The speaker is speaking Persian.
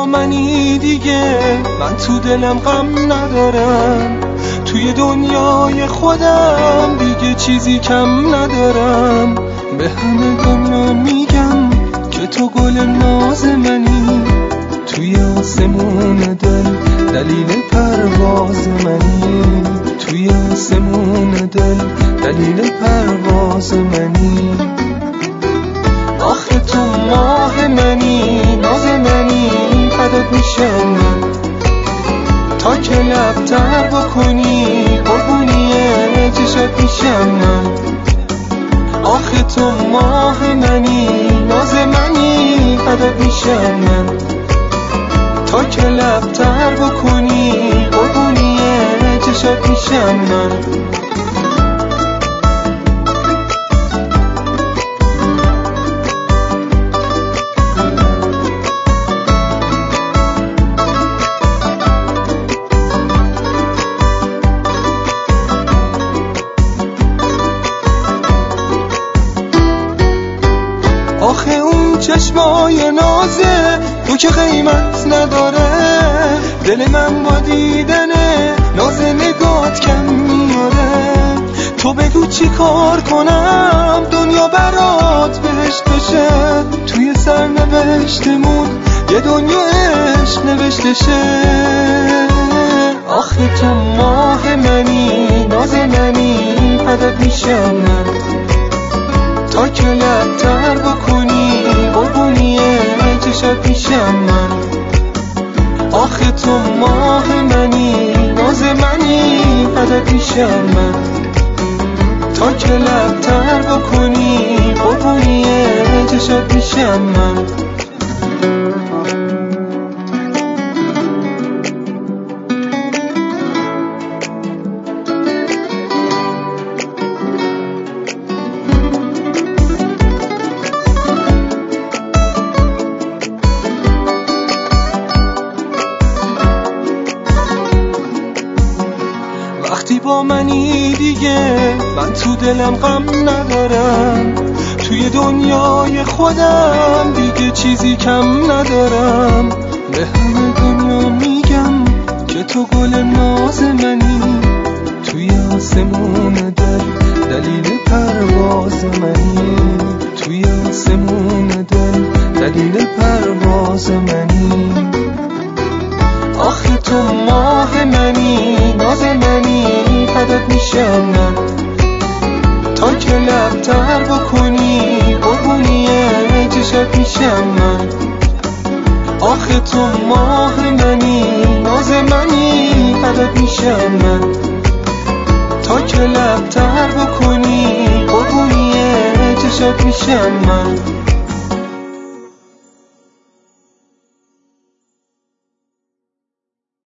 با منی دیگه، من تو دلم غم ندارم، توی دنیای خودم دیگه چیزی کم ندارم. به همه دنیا میگم که تو گل ناز منی، توی آسمون دل دلیل پرواز منی، توی آسمون دل دلیل پرواز منی. آخه تو ماه منی، ناز منی، فدات میشم من تا که لب تر بکنی، قربونی چشات میشم من. آخه تو ماه منی، ناز منی، فدات میشم من تا که لب تر بکنی، قربونی چشات میشم من. آخه اون چشمای نازه تو که قیمت نداره، دل من با دیدنه ناز نگات کم میاره. تو بگو چی کار کنم دنیا برات بهشت بشه، توی سرنوشتمون یه دنیا عشق نوشته شه. آخه تو ماه منی، ناز منی، فدات میشم من تا که لب تر بکنی، قربونی چشات میشم من. آخه تو ماه منی، ناز منی، فدات میشم من تا که لب تر بکنی، قربونی چشات میشم من. وقتی با منی دیگه، من تو دلم غم ندارم، توی دنیای خودم دیگه چیزی کم ندارم. به همه دنیا میگم که تو گل ناز منی، توی آسمون دل دلیل پرواز منی، توی آسمون دل دلیل پرواز منی. آخه تو ماه منی، ناز منی، فدات میشم من تا که لب تر بکنی، قربونی چشات میشم من. آخه تو ماه منی، ناز منی، فدات میشم من تا که لب تر بکنی، قربونی چشات میشم من.